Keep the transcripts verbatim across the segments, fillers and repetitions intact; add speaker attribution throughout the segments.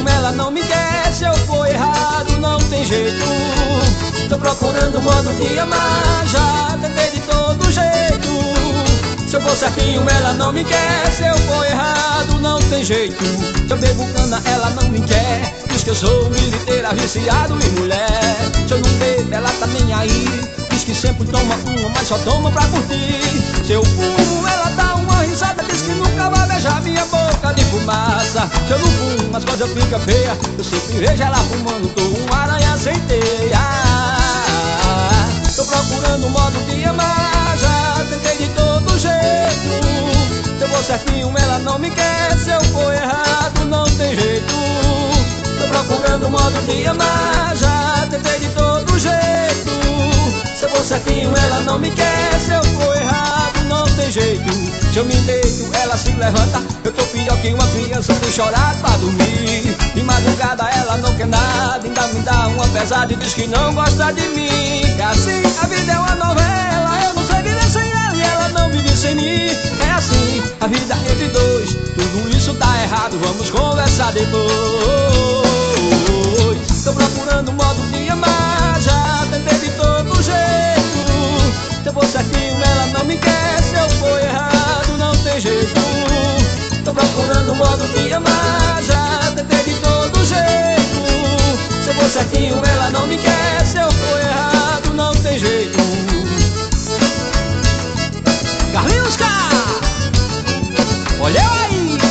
Speaker 1: ela não me quer. Se eu for errado, não tem jeito. Tô procurando um modo de amar, já tentei de todo jeito. Se eu for certinho, ela não me quer. Se eu for errado, não tem jeito. Se eu bebo cana, ela não me quer. Diz que eu sou militeira, viciado em mulher. Se eu não bebo, ela tá nem aí. Diz que sempre toma uma, mas só toma pra curtir. Se eu fumo, ela dá uma risada. Diz que nunca vai beijar minha boca de fumaça. Se eu não fumo, as coisas ficam feias. Eu sempre vejo ela fumando, tô um aranha sem teia. Tô procurando um modo de amar, já tentei de todo jeito. Se eu for certinho, ela não me quer. Se eu for errado, não tem jeito. Tô procurando um modo de amar, já tentei de todo jeito. Se eu for certinho, ela não me quer. Se eu for errado, não tem jeito. Se eu me deito, ela se levanta. Eu tô pior que uma criança, tô chorado pra dormir. De madrugada ela não quer nada, ainda me dá uma pesada e diz que não gosta de mim. É assim, a vida é uma novela. Eu não sei viver sem ela e ela não vive sem mim. É assim, a vida entre dois. Tudo isso tá errado, vamos conversar depois. Tô procurando um modo de amar, já tentei de todo jeito. Se eu for certinho, ela não me quer. Se eu for errado, não tem jeito. Tô procurando um modo de amar, já tentei de todo jeito. Se eu for certinho, ela não me quer. Se eu for errado, não tem jeito. Carlinhos K, olha eu aí.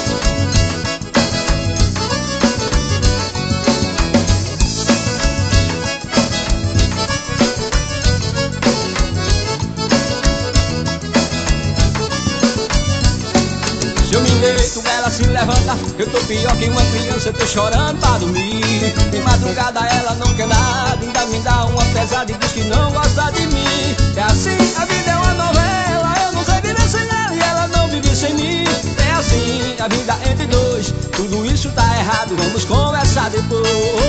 Speaker 1: Se eu me deito, ela se levanta. Eu tô pior que uma criança, eu tô chorando pra dormir. De madrugada ela não quer nada, ainda me dá uma pesada e diz que não gosta de mim. É assim, a vida é uma novela. Eu não sei viver sem ela e ela não vive sem mim. É assim, a vida entre dois. Tudo isso tá errado, vamos conversar depois.